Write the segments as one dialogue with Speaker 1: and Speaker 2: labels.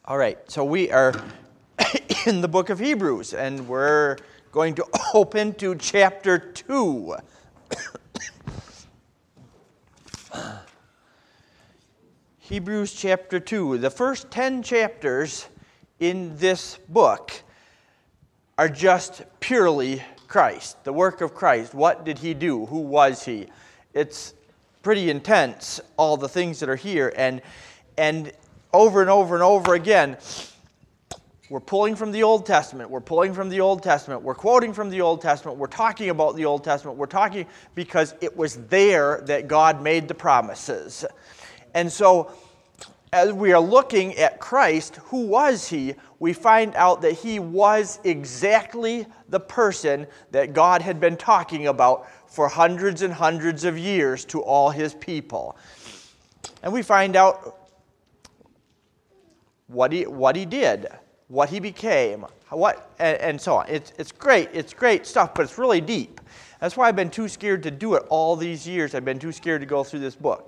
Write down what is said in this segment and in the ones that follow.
Speaker 1: All right, so we are in the book of Hebrews, and we're going to open to chapter 2. Hebrews chapter 2. The first 10 chapters in this book are just purely Christ, the work of Christ. What did he do? Who was he? It's pretty intense, all the things that are here, and over and over and over again, we're pulling from the Old Testament, we're pulling from the Old Testament, we're quoting from the Old Testament, we're talking about the Old Testament, we're talking because it was there that God made the promises. And so, as we are looking at Christ, who was he? We find out that he was exactly the person that God had been talking about for hundreds and hundreds of years to all his people. And we find out what he did, what he became, and so on. It's great stuff, but it's really deep. That's why I've been too scared to do it all these years. I've been too scared to go through this book.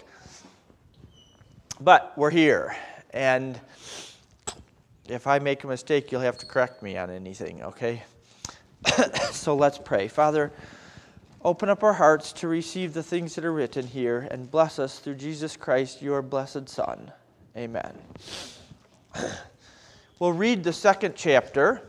Speaker 1: But we're here, and if I make a mistake, you'll have to correct me on anything, okay? So let's pray. Father, open up our hearts to receive the things that are written here, and bless us through Jesus Christ, your blessed Son. Amen. We'll read the second chapter.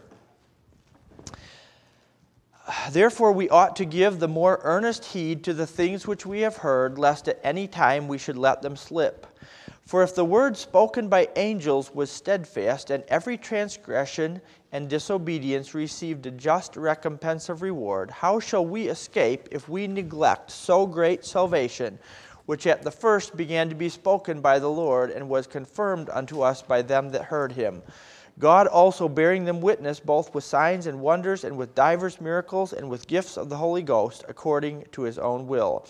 Speaker 1: Therefore we ought to give the more earnest heed to the things which we have heard, lest at any time we should let them slip. For if the word spoken by angels was steadfast, and every transgression and disobedience received a just recompense of reward, how shall we escape if we neglect so great salvation, which at the first began to be spoken by the Lord, and was confirmed unto us by them that heard him? God also bearing them witness, both with signs and wonders, and with divers miracles, and with gifts of the Holy Ghost, according to his own will.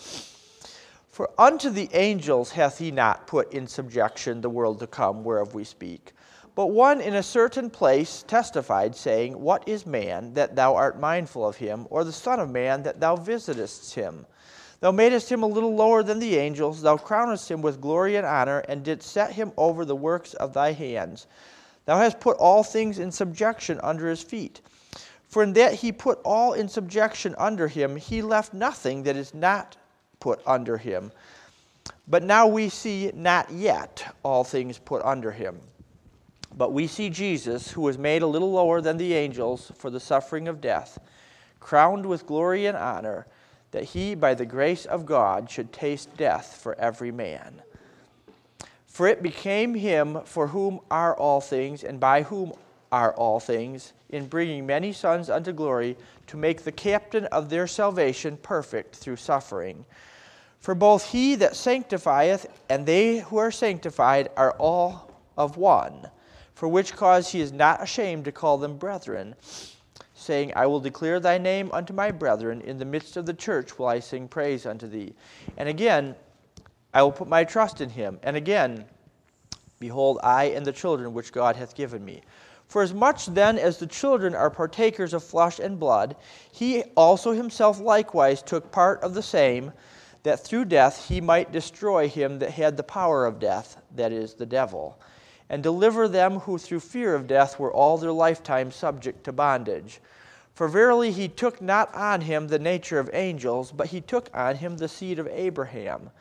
Speaker 1: For unto the angels hath he not put in subjection the world to come, whereof we speak. But one in a certain place testified, saying, What is man, that thou art mindful of him, or the son of man, that thou visitest him? Thou madest him a little lower than the angels. Thou crownest him with glory and honor, and didst set him over the works of thy hands. Thou hast put all things in subjection under his feet. For in that he put all in subjection under him, he left nothing that is not put under him. But now we see not yet all things put under him. But we see Jesus, who was made a little lower than the angels for the suffering of death, crowned with glory and honor, that he, by the grace of God, should taste death for every man. For it became him for whom are all things, and by whom are all things, in bringing many sons unto glory, to make the captain of their salvation perfect through suffering. For both he that sanctifieth and they who are sanctified are all of one, for which cause he is not ashamed to call them brethren, saying, I will declare thy name unto my brethren. In the midst of the church will I sing praise unto thee. And again, I will put my trust in him. And again, behold, I and the children which God hath given me. For as much then as the children are partakers of flesh and blood, he also himself likewise took part of the same, that through death he might destroy him that had the power of death, that is, the devil, and deliver them who through fear of death were all their lifetime subject to bondage. For verily he took not on him the nature of angels, but he took on him the seed of Abraham.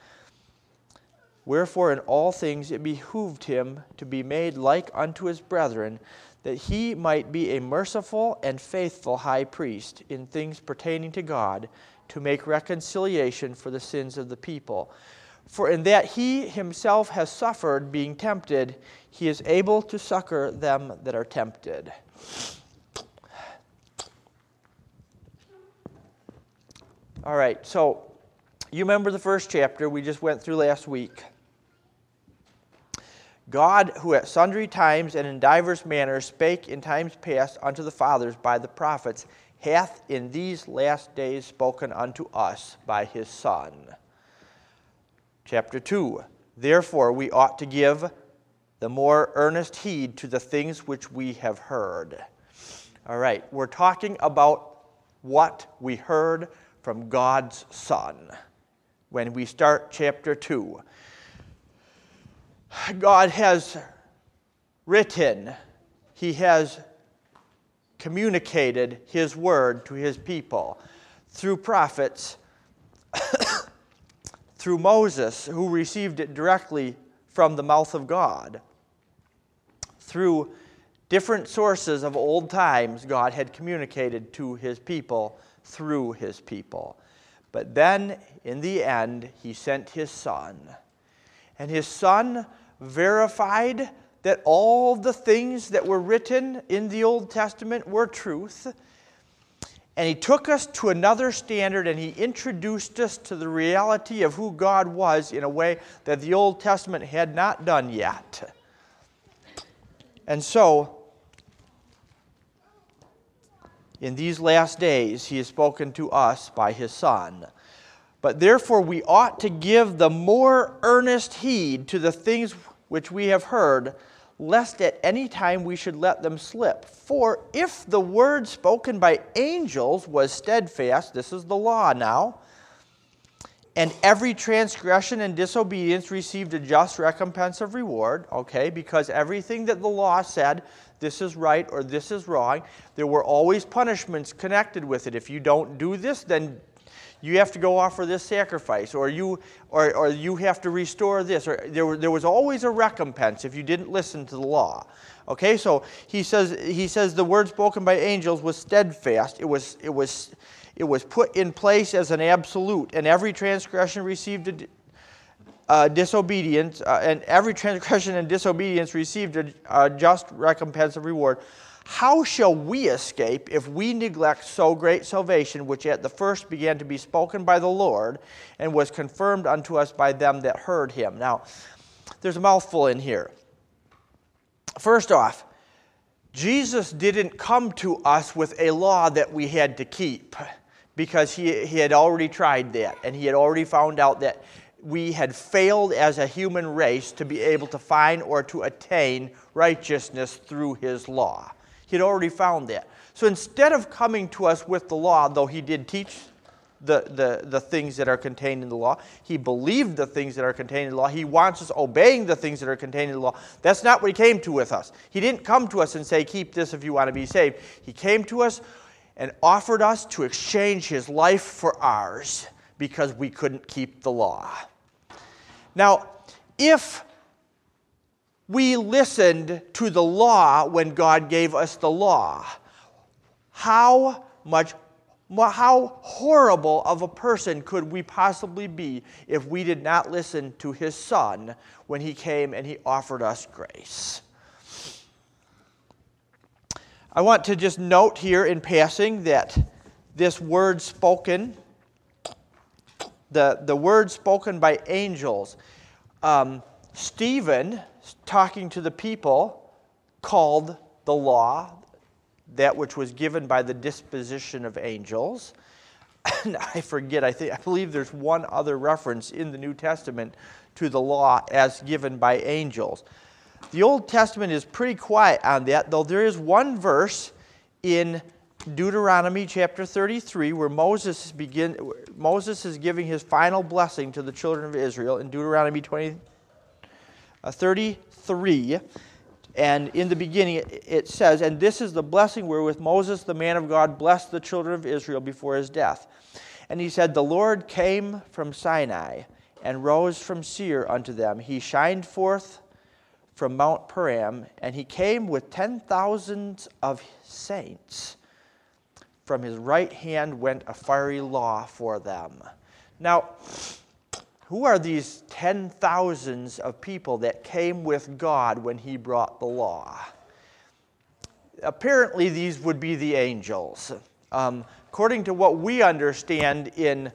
Speaker 1: Wherefore in all things it behooved him to be made like unto his brethren, that he might be a merciful and faithful high priest in things pertaining to God, to make reconciliation for the sins of the people. For in that he himself has suffered, being tempted, he is able to succor them that are tempted. All right, so you remember the first chapter we just went through last week. God, who at sundry times and in divers manners spake in times past unto the fathers by the prophets, hath in these last days spoken unto us by his Son. Chapter 2. Therefore we ought to give the more earnest heed to the things which we have heard. All right, we're talking about what we heard from God's Son when we start chapter 2. God has written. He has communicated his word to his people through prophets, through Moses, who received it directly from the mouth of God. Through different sources of old times, God had communicated to his people through his people. But then, in the end, he sent his Son. And his Son verified that all the things that were written in the Old Testament were truth. And he took us to another standard, and he introduced us to the reality of who God was in a way that the Old Testament had not done yet. And so, in these last days, he has spoken to us by his Son. But therefore we ought to give the more earnest heed to the things which we have heard, lest at any time we should let them slip. For if the word spoken by angels was steadfast, this is the law now, and every transgression and disobedience received a just recompense of reward, okay, because everything that the law said, this is right or this is wrong, there were always punishments connected with it. If you don't do this, then you have to go offer this sacrifice, or you have to restore this, or there was always a recompense if you didn't listen to the law. Okay, so he says the word spoken by angels was steadfast. It was put in place as an absolute, and every transgression received disobedience, and every transgression and disobedience received a just recompense of reward. How shall we escape if we neglect so great salvation, which at the first began to be spoken by the Lord, and was confirmed unto us by them that heard him? Now, there's a mouthful in here. First off, Jesus didn't come to us with a law that we had to keep, because he had already tried that, and he had already found out that we had failed as a human race to be able to find or to attain righteousness through his law. He had already found that. So instead of coming to us with the law, though he did teach the things that are contained in the law, he believed the things that are contained in the law, he wants us obeying the things that are contained in the law. That's not what he came to with us. He didn't come to us and say, keep this if you want to be saved. He came to us and offered us to exchange his life for ours because we couldn't keep the law. Now, if we listened to the law when God gave us the law, how horrible of a person could we possibly be if we did not listen to his Son when he came and he offered us grace? I want to just note here in passing that this word spoken, the word spoken by angels, Stephen, talking to the people, called the law that which was given by the disposition of angels. And I believe there's one other reference in the New Testament to the law as given by angels. The Old Testament is pretty quiet on that, though there is one verse in Deuteronomy chapter 33 where Moses is giving his final blessing to the children of Israel in Deuteronomy 33, and in the beginning it says, and this is the blessing wherewith Moses the man of God blessed the children of Israel before his death. And he said, the Lord came from Sinai and rose from Seir unto them. He shined forth from Mount Paran, and he came with 10,000s of saints. From his right hand went a fiery law for them. Now, who are these 10,000s of people that came with God when he brought the law? Apparently, these would be the angels. According to what we understand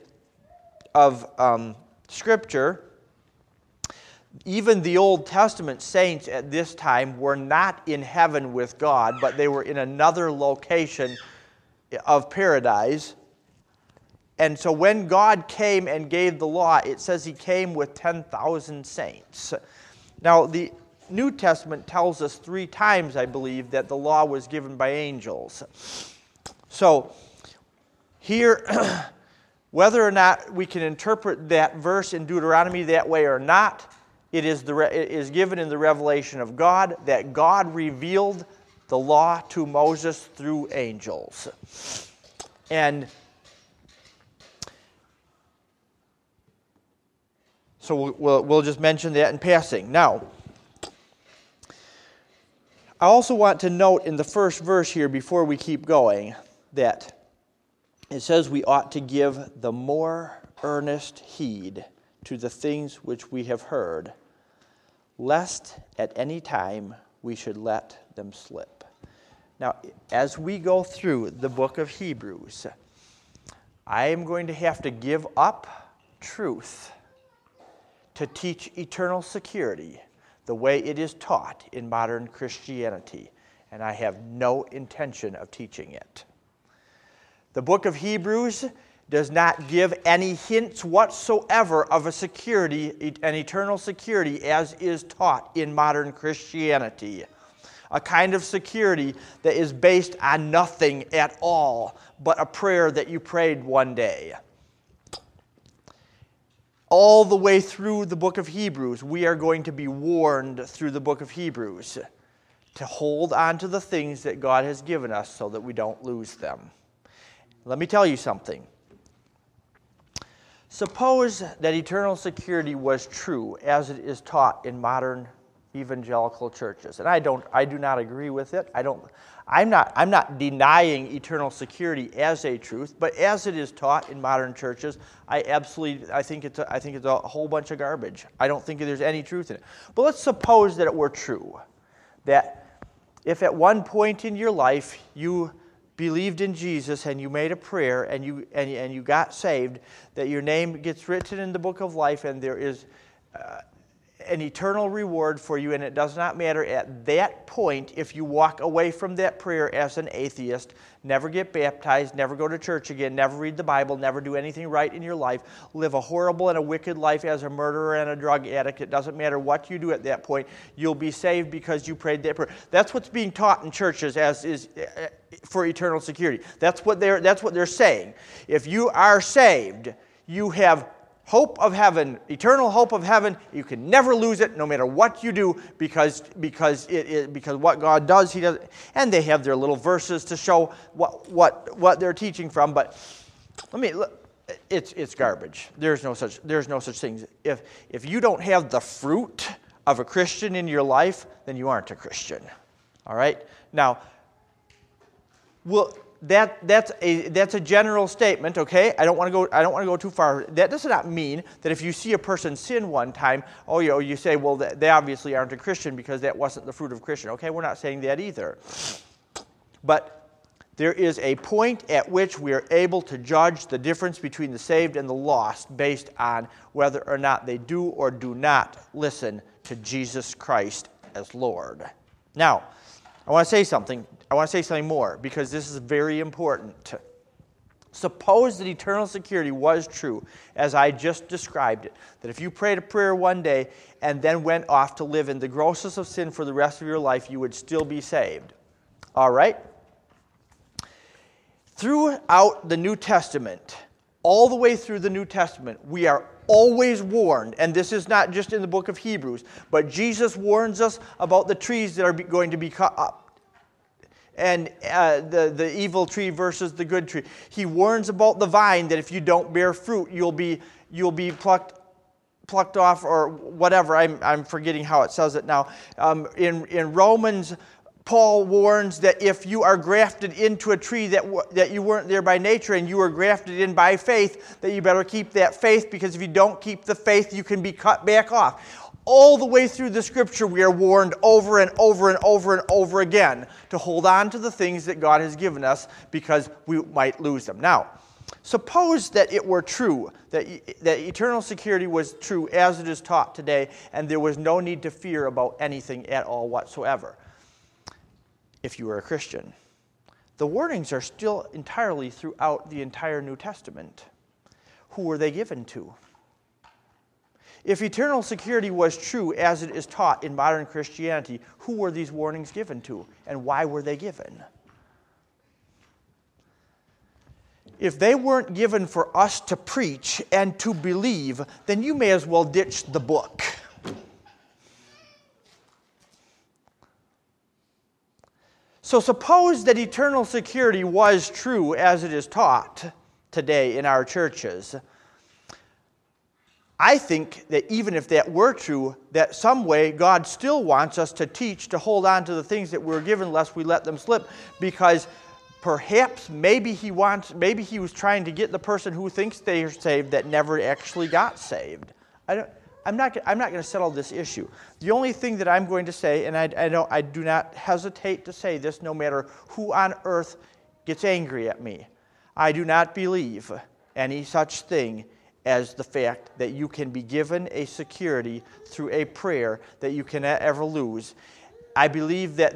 Speaker 1: of Scripture, even the Old Testament saints at this time were not in heaven with God, but they were in another location of paradise. And so when God came and gave the law, it says he came with 10,000 saints. Now, the New Testament tells us 3 times, I believe, that the law was given by angels. So, here, whether or not we can interpret that verse in Deuteronomy that way or not, it is given in the revelation of God, that God revealed the law to Moses through angels. And so we'll just mention that in passing. Now, I also want to note in the first verse here, before we keep going, that it says we ought to give the more earnest heed to the things which we have heard, lest at any time we should let them slip. Now, as we go through the book of Hebrews, I am going to have to give up truth to teach eternal security the way it is taught in modern Christianity, and I have no intention of teaching it. The book of Hebrews does not give any hints whatsoever of a security, an eternal security, as is taught in modern Christianity. A kind of security that is based on nothing at all but a prayer that you prayed one day. All the way through the book of Hebrews, we are going to be warned through the book of Hebrews to hold on to the things that God has given us so that we don't lose them. Let me tell you something. Suppose that eternal security was true as it is taught in modern evangelical churches. And I do not agree with it. I'm not denying eternal security as a truth, but as it is taught in modern churches, I think it's a whole bunch of garbage. I don't think there's any truth in it. But let's suppose that it were true, that if at one point in your life you believed in Jesus and you made a prayer and you got saved, that your name gets written in the book of life and there is an eternal reward for you, and it does not matter at that point if you walk away from that prayer as an atheist, never get baptized, never go to church again, never read the Bible, never do anything right in your life, live a horrible and a wicked life as a murderer and a drug addict. It doesn't matter what you do at that point. You'll be saved because you prayed that prayer. That's what's being taught in churches as is for eternal security. That's what they're saying. If you are saved, you have hope of heaven, eternal hope of heaven. You can never lose it, no matter what you do, because what God does, He does. And they have their little verses to show what they're teaching from. But it's garbage. There's no such thing. If you don't have the fruit of a Christian in your life, then you aren't a Christian. All right. Now, that's a general statement, okay? I don't want to go too far. That does not mean that if you see a person sin one time, you say, well, they obviously aren't a Christian because that wasn't the fruit of Christian. Okay, we're not saying that either. But there is a point at which we are able to judge the difference between the saved and the lost based on whether or not they do or do not listen to Jesus Christ as Lord. Now, I want to say something more, because this is very important. Suppose that eternal security was true, as I just described it, that if you prayed a prayer one day and then went off to live in the grossest of sin for the rest of your life, you would still be saved. All right? Throughout the New Testament, all the way through the New Testament, we are always warned, and this is not just in the book of Hebrews, but Jesus warns us about the trees that are going to be cut up, and the evil tree versus the good tree. He warns about the vine, that if you don't bear fruit, you'll be plucked off, or whatever. I'm forgetting how it says it now. In Romans, Paul warns that if you are grafted into a tree that you weren't there by nature and you were grafted in by faith, that you better keep that faith, because if you don't keep the faith, you can be cut back off. All the way through the Scripture, we are warned over and over and over and over again to hold on to the things that God has given us, because we might lose them. Now, suppose that it were true, that eternal security was true as it is taught today, and there was no need to fear about anything at all whatsoever. If you were a Christian, the warnings are still entirely throughout the entire New Testament. Who were they given to? If eternal security was true as it is taught in modern Christianity, who were these warnings given to, and why were they given? If they weren't given for us to preach and to believe, then you may as well ditch the book. So suppose that eternal security was true as it is taught today in our churches. I think that even if that were true, that some way God still wants us to teach, to hold on to the things that we're given lest we let them slip, because perhaps maybe he was trying to get the person who thinks they are saved that never actually got saved. I'm not going to settle this issue. The only thing that I'm going to say, and I do not hesitate to say this no matter who on earth gets angry at me, I do not believe any such thing as the fact that you can be given a security through a prayer that you cannot ever lose. I believe that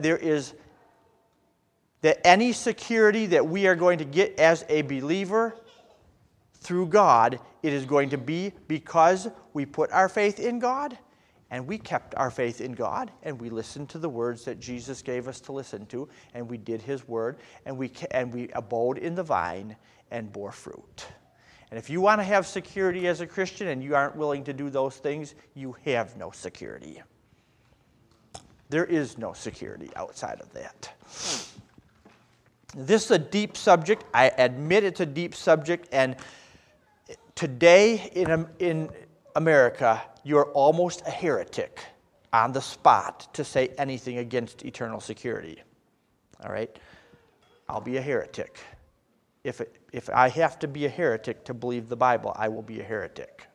Speaker 1: that any security that we are going to get as a believer through God, it is going to be because we put our faith in God, and we kept our faith in God, and we listened to the words that Jesus gave us to listen to, and we did His word, and we abode in the vine and bore fruit. And if you want to have security as a Christian and you aren't willing to do those things, you have no security. There is no security outside of that. This is a deep subject. I admit it's a deep subject, and today in America, you're almost a heretic on the spot to say anything against eternal security. All right? I'll be a heretic. If I have to be a heretic to believe the Bible, I will be a heretic.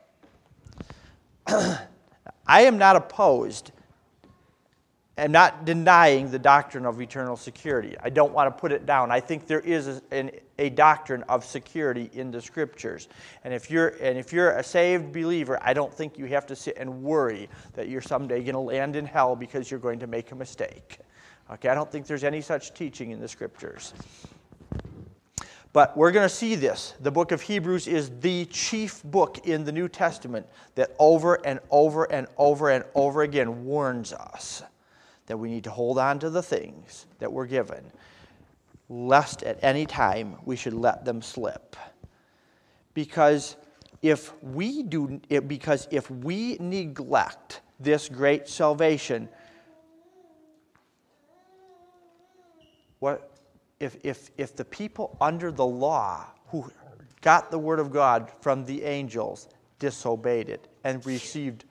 Speaker 1: I am not opposed and not denying the doctrine of eternal security. I don't want to put it down. I think there is a doctrine of security in the Scriptures. And if you're a saved believer, I don't think you have to sit and worry that you're someday going to land in hell because you're going to make a mistake. Okay, I don't think there's any such teaching in the Scriptures. But we're going to see this. The book of Hebrews is the chief book in the New Testament that over and over and over and over again warns us that we need to hold on to the things that we're given, lest at any time we should let them slip. Because if we neglect this great salvation, if the people under the law who got the word of God from the angels disobeyed it and received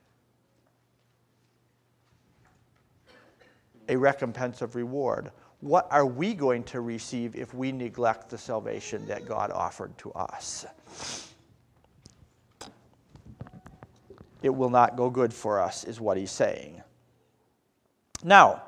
Speaker 1: a recompense of reward, what are we going to receive if we neglect the salvation that God offered to us? It will not go good for us, is what he's saying. Now,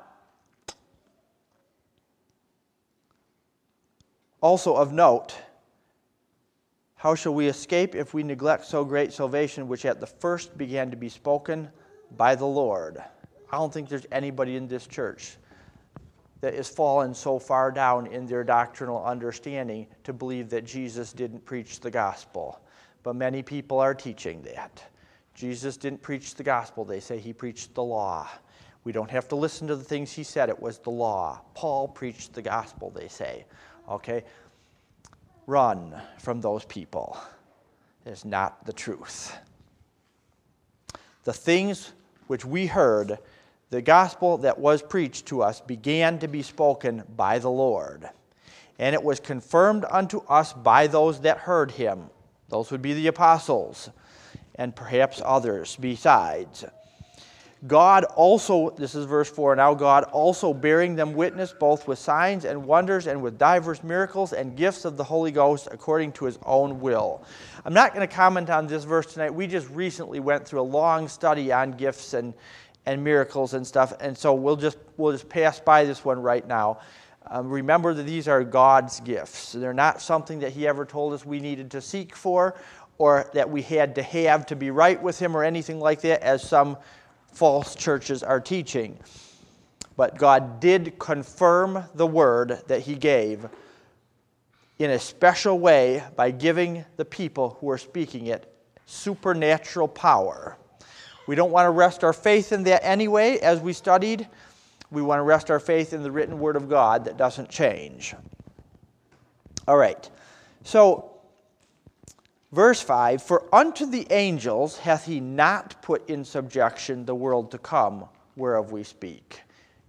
Speaker 1: also of note, how shall we escape if we neglect so great salvation, which at the first began to be spoken by the Lord? I don't think there's anybody in this church that has fallen so far down in their doctrinal understanding to believe that Jesus didn't preach the gospel. But many people are teaching that. Jesus didn't preach the gospel. They say he preached the law. We don't have to listen to the things he said. It was the law. Paul preached the gospel, they say. Okay? Run from those people. It's not the truth. The things which we heard, the gospel that was preached to us, began to be spoken by the Lord. And it was confirmed unto us by those that heard him. Those would be the apostles, and perhaps others besides. God also, this is verse 4, now God also bearing them witness both with signs and wonders and with divers miracles and gifts of the Holy Ghost according to his own will. I'm not going to comment on this verse tonight. We just recently went through a long study on gifts and miracles and stuff, and so we'll just pass by this one right now. Remember that these are God's gifts. They're not something that he ever told us we needed to seek for or that we had to have to be right with him or anything like that, as some false churches are teaching. But God did confirm the word that he gave in a special way by giving the people who are speaking it supernatural power. We don't want to rest our faith in that anyway, as we studied. We want to rest our faith in the written word of God that doesn't change. All right. So, verse 5, for unto the angels hath he not put in subjection the world to come, whereof we speak.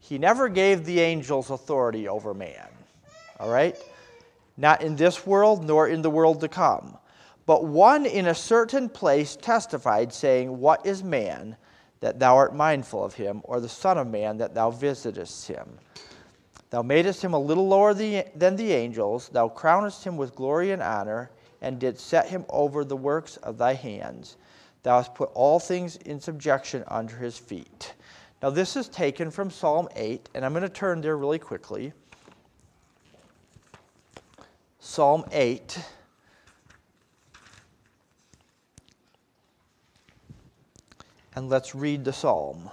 Speaker 1: He never gave the angels authority over man. All right? Not in this world, nor in the world to come. But one in a certain place testified, saying, What is man, that thou art mindful of him, or the Son of Man, that thou visitest him? Thou madest him a little lower than the angels. Thou crownest him with glory and honor, and didst set him over the works of thy hands. Thou hast put all things in subjection under his feet. Now this is taken from Psalm 8, and I'm going to turn there really quickly. Psalm 8. And let's read the psalm.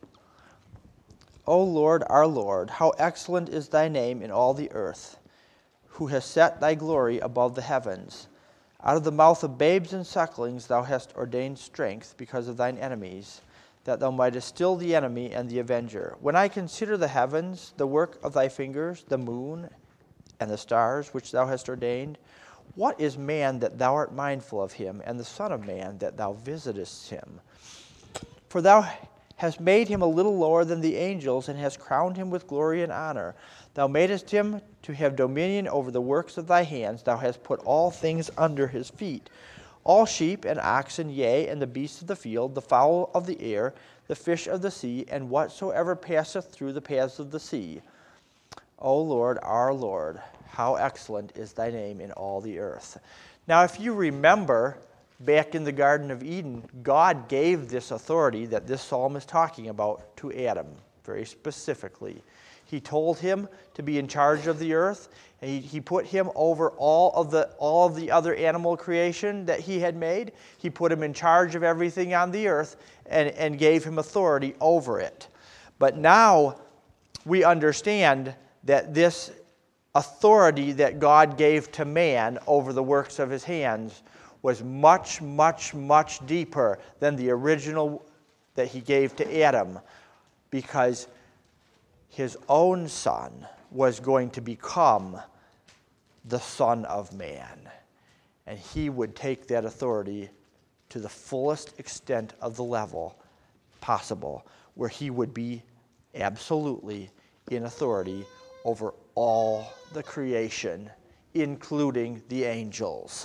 Speaker 1: O Lord, our Lord, how excellent is thy name in all the earth, who has set thy glory above the heavens. Out of the mouth of babes and sucklings thou hast ordained strength because of thine enemies, that thou mightest still the enemy and the avenger. When I consider the heavens, the work of thy fingers, the moon and the stars which thou hast ordained, what is man that thou art mindful of him, and the Son of Man that thou visitest him? For thou hast made him a little lower than the angels, and hast crowned him with glory and honor. Thou madest him to have dominion over the works of thy hands. Thou hast put all things under his feet. All sheep and oxen, yea, and the beasts of the field, the fowl of the air, the fish of the sea, and whatsoever passeth through the paths of the sea. O Lord, our Lord, how excellent is thy name in all the earth. Now, if you remember, back in the Garden of Eden, God gave this authority that this psalm is talking about to Adam, very specifically. He told him to be in charge of the earth, and he put him over all of the other animal creation that he had made. He put him in charge of everything on the earth and gave him authority over it. But now we understand that this authority that God gave to man over the works of his hands was much, much, much deeper than the original that he gave to Adam, because his own son was going to become the Son of Man. And he would take that authority to the fullest extent of the level possible, where he would be absolutely in authority over all the creation, including the angels.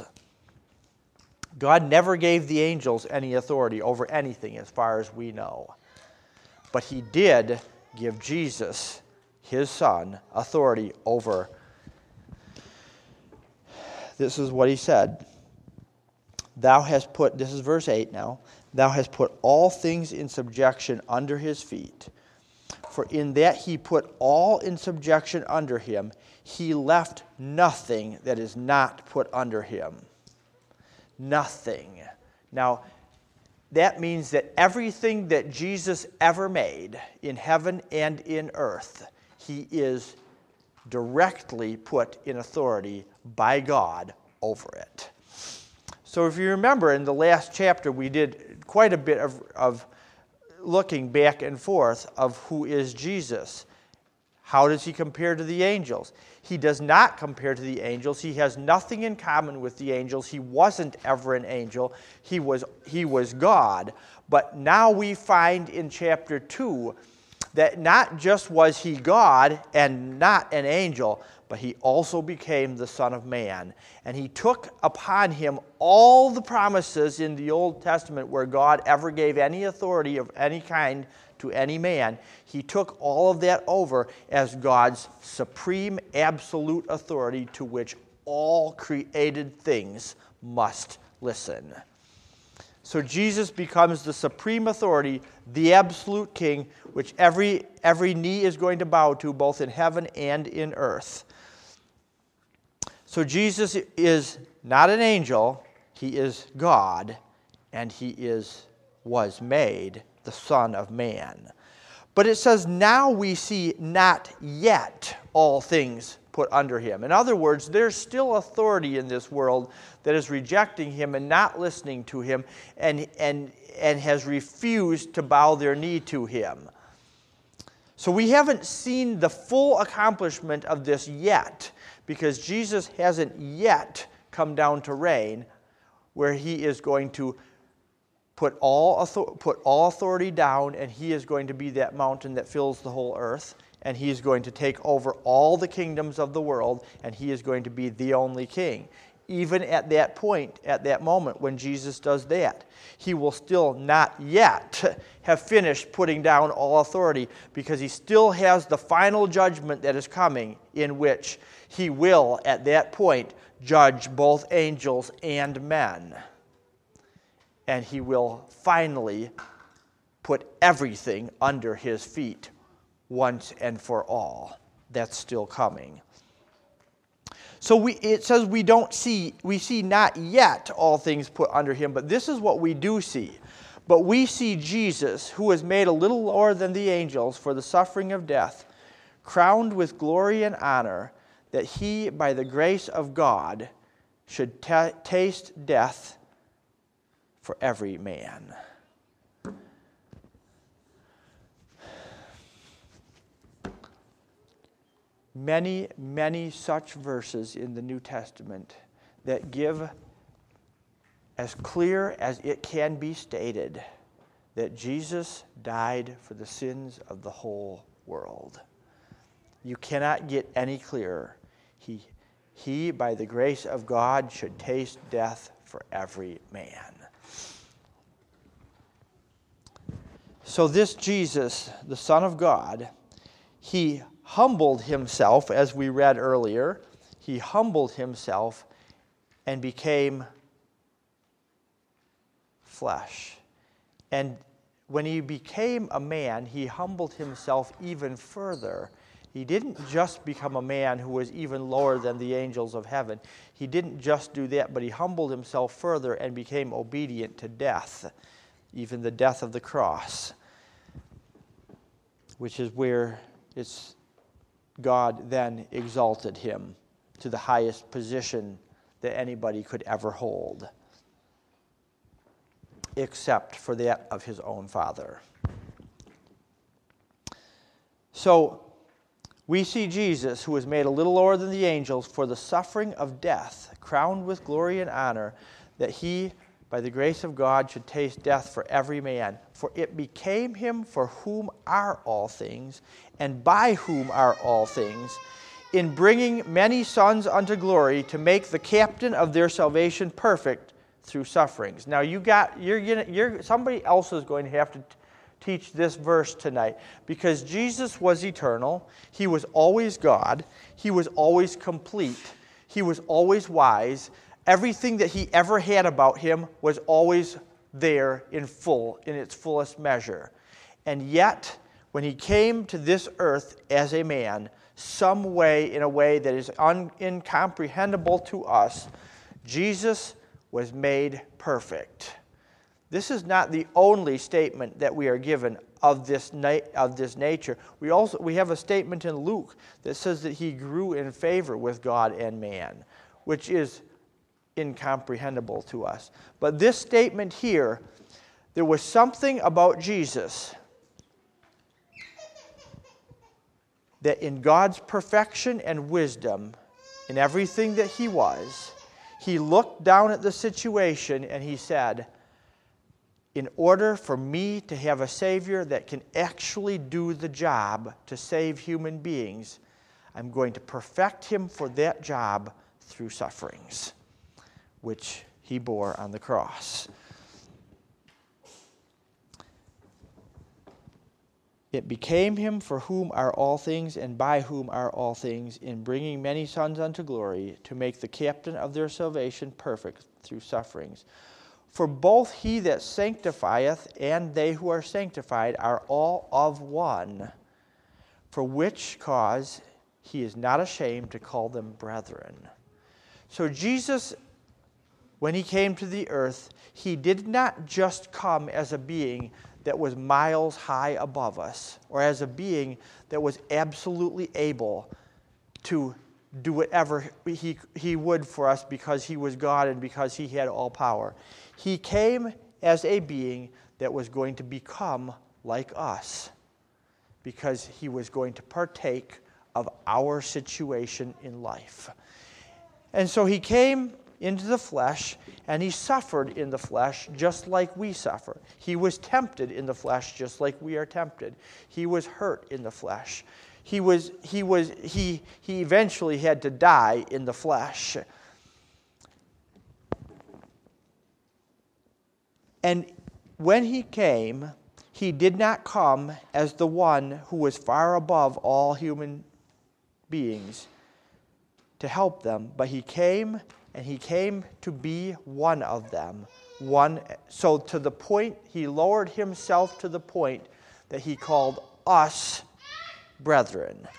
Speaker 1: God never gave the angels any authority over anything as far as we know. But he did give Jesus, his son, authority over. This is what he said. Thou hast put, this is verse 8 now, thou hast put all things in subjection under his feet. For in that he put all in subjection under him, he left nothing that is not put under him. Nothing. Now, that means that everything that Jesus ever made in heaven and in earth, he is directly put in authority by God over it. So if you remember, in the last chapter, we did quite a bit of looking back and forth of who is Jesus. How does he compare to the angels? He does not compare to the angels. He has nothing in common with the angels. He wasn't ever an angel. He was God. But now we find in chapter 2 that not just was he God and not an angel, but he also became the Son of Man. And he took upon him all the promises in the Old Testament where God ever gave any authority of any kind to any man. He took all of that over as God's supreme, absolute authority to which all created things must listen. So Jesus becomes the supreme authority, the absolute king, which every knee is going to bow to, both in heaven and in earth. So Jesus is not an angel, he is God, and he was made the Son of Man. But it says, now we see not yet all things put under him. In other words, there's still authority in this world that is rejecting him and not listening to him and has refused to bow their knee to him. So we haven't seen the full accomplishment of this yet, because Jesus hasn't yet come down to reign, where he is going to put all authority down, and he is going to be that mountain that fills the whole earth, and he is going to take over all the kingdoms of the world, and he is going to be the only king. Even at that point, at that moment when Jesus does that, he will still not yet have finished putting down all authority, because he still has the final judgment that is coming, in which he will, at that point, judge both angels and men. And he will finally put everything under his feet once and for all. That's still coming. So it says we see not yet all things put under him, but this is what we do see. But we see Jesus, who was made a little lower than the angels for the suffering of death, crowned with glory and honor, that he, by the grace of God, should taste death for every man. Many, many such verses in the New Testament that give as clear as it can be stated that Jesus died for the sins of the whole world. You cannot get any clearer. He, by the grace of God, should taste death for every man. So this Jesus, the Son of God, he humbled himself, as we read earlier. He humbled himself and became flesh. And when he became a man, he humbled himself even further. He didn't just become a man who was even lower than the angels of heaven. He didn't just do that, but he humbled himself further and became obedient to death, even the death of the cross, which is where God then exalted him to the highest position that anybody could ever hold, except for that of his own Father. So we see Jesus, who was made a little lower than the angels for the suffering of death, crowned with glory and honor, that he, by the grace of God, should taste death for every man. For it became him for whom are all things, and by whom are all things, in bringing many sons unto glory, to make the captain of their salvation perfect through sufferings. Now somebody else is going to have to teach this verse tonight, because Jesus was eternal. He was always God. He was always complete. He was always wise. Everything that he ever had about him was always there in its fullest measure. And yet, when he came to this earth as a man, in a way that is incomprehensible to us, Jesus was made perfect. This is not the only statement that we are given of this nature. We have a statement in Luke that says that he grew in favor with God and man, which is incomprehensible to us. But this statement here, there was something about Jesus that in God's perfection and wisdom, in everything that he was, he looked down at the situation and he said, in order for me to have a Savior that can actually do the job to save human beings, I'm going to perfect him for that job through sufferings, which he bore on the cross. It became him for whom are all things, and by whom are all things, in bringing many sons unto glory, to make the captain of their salvation perfect through sufferings. For both he that sanctifieth and they who are sanctified are all of one, for which cause he is not ashamed to call them brethren. So Jesus, when he came to the earth, he did not just come as a being that was miles high above us, or as a being that was absolutely able to do whatever he would for us because he was God and because he had all power. He came as a being that was going to become like us, because he was going to partake of our situation in life. And so he came into the flesh, and he suffered in the flesh just like we suffer. He was tempted in the flesh just like we are tempted. He was hurt in the flesh. He eventually had to die in the flesh. And when he came, he did not come as the one who was far above all human beings to help them, but he came, and he came to be one of them. So to the point, he lowered himself to the point that he called us brethren.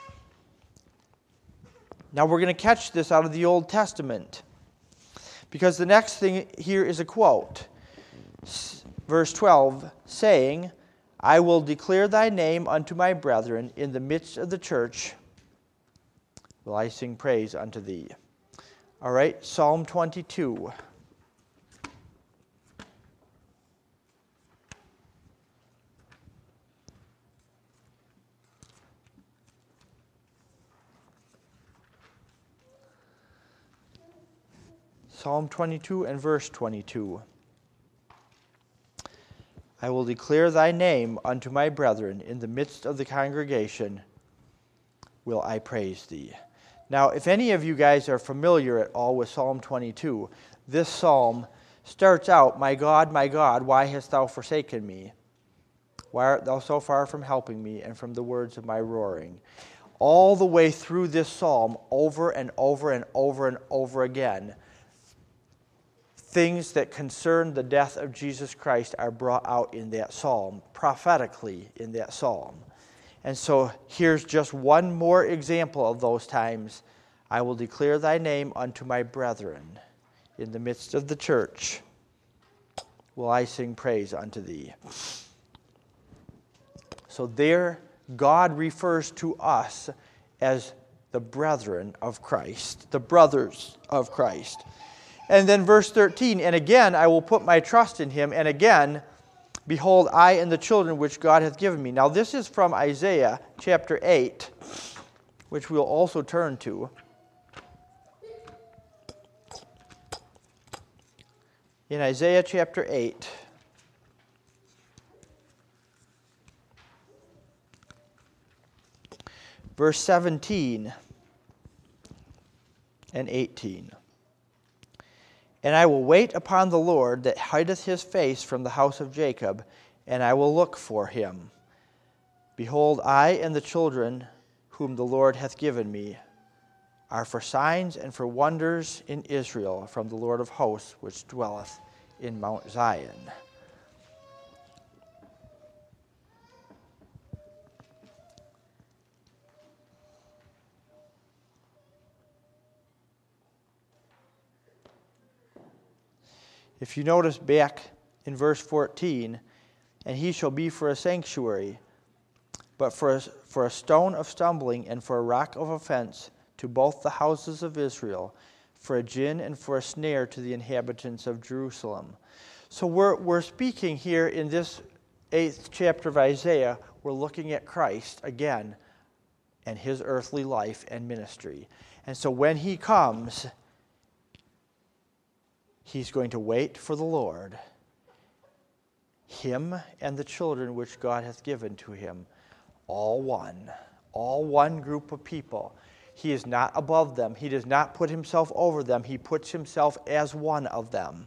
Speaker 1: Now we're going to catch this out of the Old Testament, because the next thing here is a quote. Verse 12, saying, I will declare thy name unto my brethren in the midst of the church. Will I sing praise unto thee. All right, Psalm 22. Psalm 22 and verse 22. I will declare thy name unto my brethren in the midst of the congregation. Will I praise thee. Now, if any of you guys are familiar at all with Psalm 22, this psalm starts out, my God, why hast thou forsaken me? Why art thou so far from helping me and from the words of my roaring? All the way through this psalm, over and over and over and over again, things that concern the death of Jesus Christ are brought out in that psalm, prophetically in that psalm. And so here's just one more example of those times. I will declare thy name unto my brethren. In the midst of the church will I sing praise unto thee. So there, God refers to us as the brethren of Christ, the brothers of Christ. And then verse 13, and again I will put my trust in him, and again, behold, I and the children which God hath given me. Now this is from Isaiah chapter 8, which we'll also turn to. In Isaiah chapter 8, verse 17 and 18. And I will wait upon the Lord that hideth his face from the house of Jacob, and I will look for him. Behold, I and the children whom the Lord hath given me are for signs and for wonders in Israel from the Lord of hosts, which dwelleth in Mount Zion. If you notice back in verse 14, and he shall be for a sanctuary, but for a stone of stumbling and for a rock of offense to both the houses of Israel, for a gin and for a snare to the inhabitants of Jerusalem. So we're speaking here in this 8th chapter of Isaiah, we're looking at Christ again and his earthly life and ministry. And so when he comes, he's going to wait for the Lord, him and the children which God hath given to him, all one group of people. He is not above them. He does not put himself over them. He puts himself as one of them.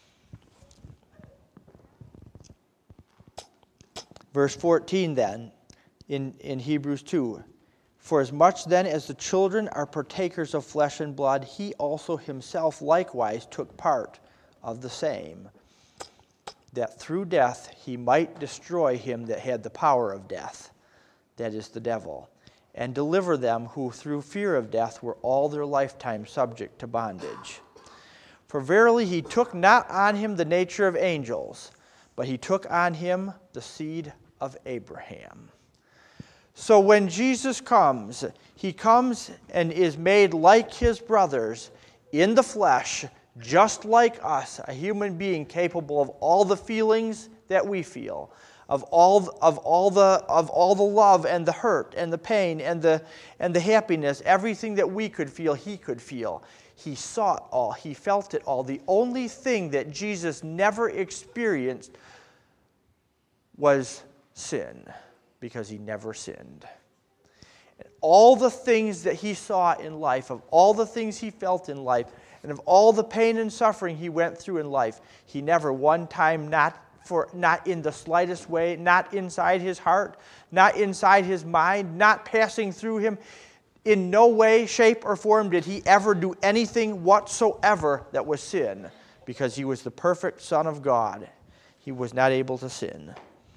Speaker 1: Verse 14 then, in Hebrews 2, for as much then as the children are partakers of flesh and blood, he also himself likewise took part of the same, that through death he might destroy him that had the power of death, that is the devil, and deliver them who through fear of death were all their lifetime subject to bondage. For verily he took not on him the nature of angels, but he took on him the seed of Abraham. So when Jesus comes, he comes and is made like his brothers in the flesh, just like us, a human being capable of all the feelings that we feel, of all the love and the hurt and the pain and the happiness, everything that we could feel, he could feel. He saw it all. He felt it all. The only thing that Jesus never experienced was sin, because he never sinned. All the things that he saw in life, of all the things he felt in life, and of all the pain and suffering he went through in life, he never one time, not in the slightest way, not inside his heart, not inside his mind, not passing through him, in no way, shape, or form did he ever do anything whatsoever that was sin, because he was the perfect Son of God. He was not able to sin.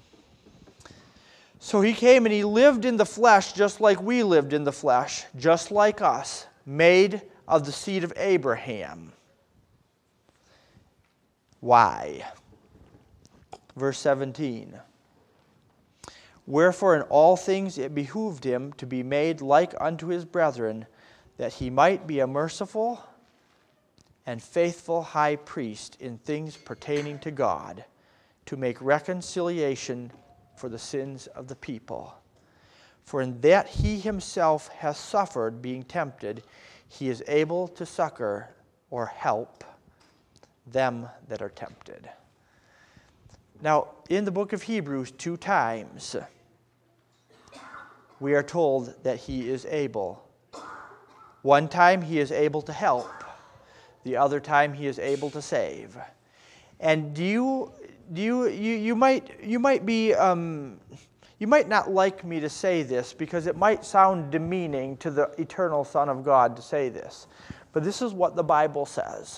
Speaker 1: So he came and he lived in the flesh just like we lived in the flesh, just like us, made of the seed of Abraham. Why? Verse 17. Wherefore in all things it behooved him to be made like unto his brethren, that he might be a merciful and faithful high priest in things pertaining to God, to make reconciliation for the sins of the people. For in that he himself hath suffered, being tempted, he is able to succor or help them that are tempted. Now, in the book of Hebrews, 2 times, we are told that he is able. One time he is able to help. The other time he is able to save. And you might not like me to say this, because it might sound demeaning to the eternal Son of God to say this. But this is what the Bible says.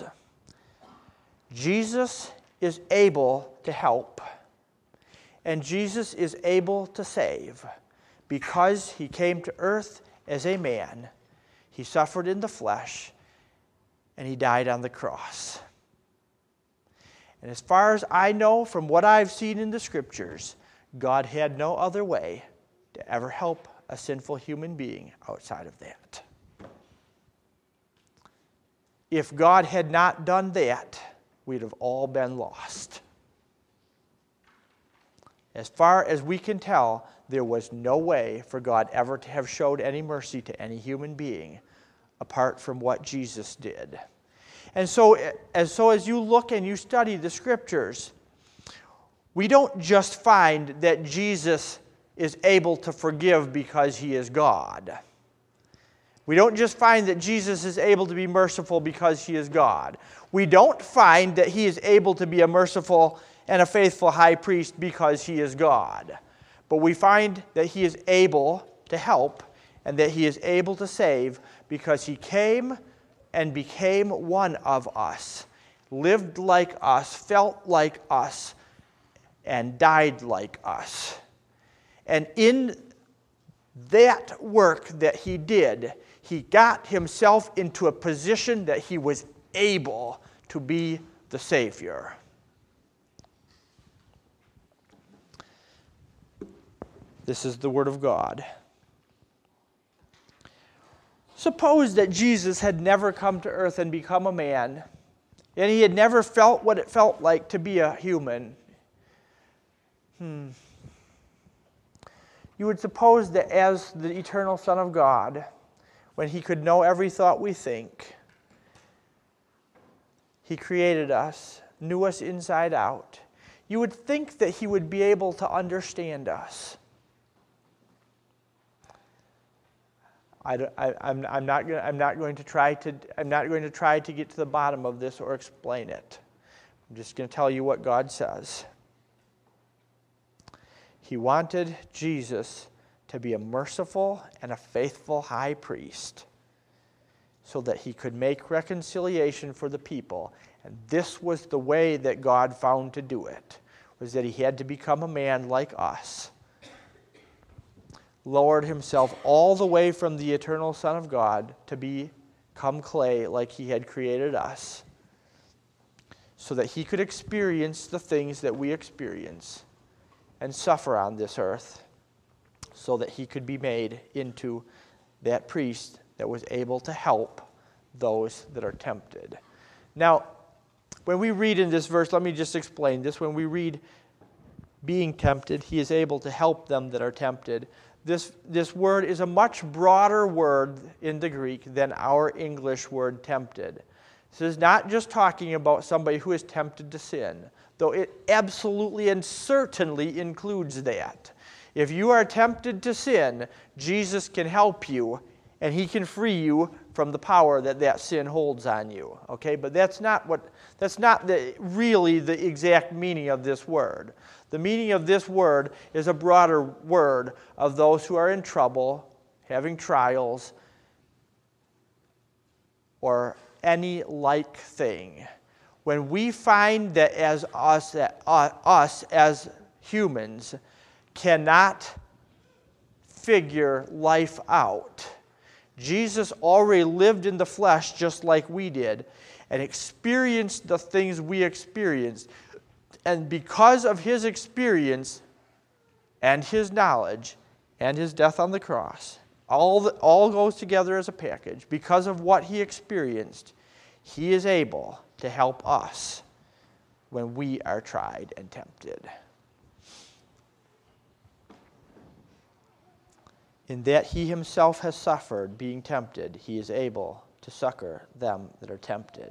Speaker 1: Jesus is able to help, and Jesus is able to save, because he came to earth as a man. He suffered in the flesh, and he died on the cross. And as far as I know from what I've seen in the Scriptures, God had no other way to ever help a sinful human being outside of that. If God had not done that, we'd have all been lost. As far as we can tell, there was no way for God ever to have showed any mercy to any human being apart from what Jesus did. And so as you look and you study the Scriptures, we don't just find that Jesus is able to forgive because he is God. We don't just find that Jesus is able to be merciful because he is God. We don't find that he is able to be a merciful and a faithful high priest because he is God. But we find that he is able to help and that he is able to save because he came and became one of us, lived like us, felt like us, and died like us. And in that work that he did, he got himself into a position that he was able to be the Savior. This is the Word of God. Suppose that Jesus had never come to earth and become a man, and he had never felt what it felt like to be a human. You would suppose that as the eternal Son of God, when he could know every thought we think, he created us, knew us inside out. You would think that he would be able to understand us. I'm not going to try to get to the bottom of this or explain it. I'm just going to tell you what God says. He wanted Jesus to be a merciful and a faithful high priest so that he could make reconciliation for the people. And this was the way that God found to do it, was that he had to become a man like us, lowered himself all the way from the eternal Son of God to become clay like he had created us, so that he could experience the things that we experience and suffer on this earth, so that he could be made into that priest that was able to help those that are tempted. Now, when we read in this verse, let me just explain this. When we read being tempted, he is able to help them that are tempted. This word is a much broader word in the Greek than our English word tempted. This is not just talking about somebody who is tempted to sin, though it absolutely and certainly includes that. If you are tempted to sin, Jesus can help you, and he can free you from the power that sin holds on you. Okay, but that's not really the exact meaning of this word. The meaning of this word is a broader word of those who are in trouble, having trials, or any like thing. When we find that us as humans cannot figure life out, Jesus already lived in the flesh just like we did and experienced the things we experienced. And because of his experience and his knowledge and his death on the cross, all goes together as a package. Because of what he experienced, he is able to help us when we are tried and tempted. In that he himself has suffered being tempted, he is able to succor them that are tempted.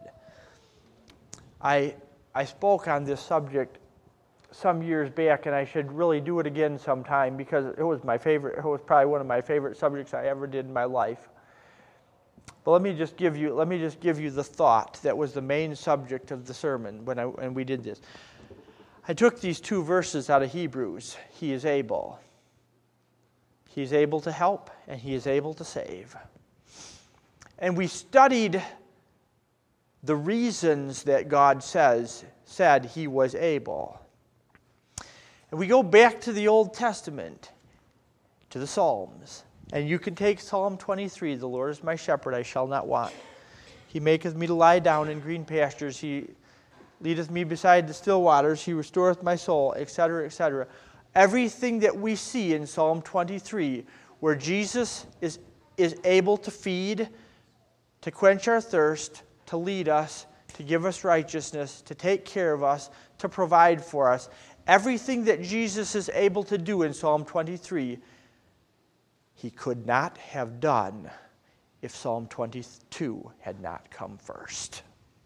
Speaker 1: I spoke on this subject some years back, and I should really do it again sometime because it was my favorite. It was probably one of my favorite subjects I ever did in my life. But let me just give you the thought that was the main subject of the sermon when we did this. I took these two verses out of Hebrews. He is able. He is able to help, and he is able to save. And we studied the reasons that God said he was able. And we go back to the Old Testament, to the Psalms. And you can take Psalm 23, the Lord is my shepherd, I shall not want. He maketh me to lie down in green pastures. He leadeth me beside the still waters. He restoreth my soul, etc., etc. Everything that we see in Psalm 23, where Jesus is able to feed, to quench our thirst, to lead us, to give us righteousness, to take care of us, to provide for us. Everything that Jesus is able to do in Psalm 23, he could not have done if Psalm 22 had not come first.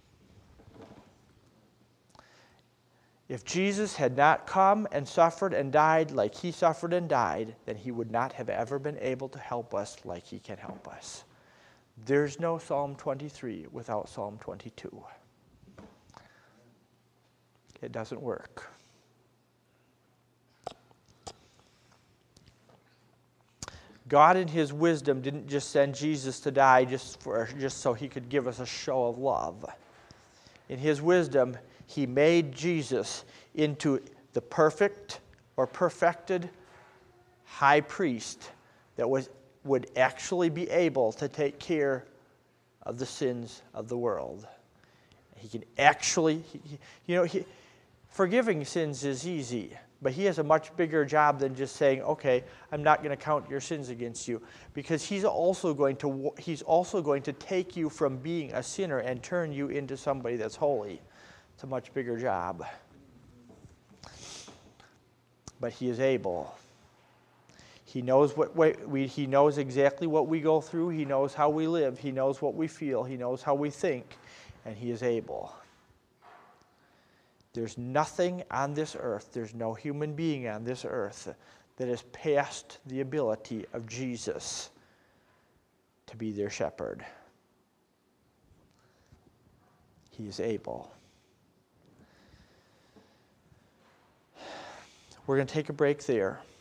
Speaker 1: If Jesus had not come and suffered and died like he suffered and died, then he would not have ever been able to help us like he can help us. There's no Psalm 23 without Psalm 22. It doesn't work. God in his wisdom didn't just send Jesus to die just so he could give us a show of love. In his wisdom, he made Jesus into the perfect or perfected high priest that would actually be able to take care of the sins of the world. He can actually, forgiving sins is easy, but he has a much bigger job than just saying, okay, I'm not going to count your sins against you, because he's also going to take you from being a sinner and turn you into somebody that's holy. It's a much bigger job. But he is able. He knows he knows exactly what we go through. He knows how we live. He knows what we feel. He knows how we think. And he is able. There's nothing on this earth, there's no human being on this earth that is past the ability of Jesus to be their shepherd. He is able. We're going to take a break there.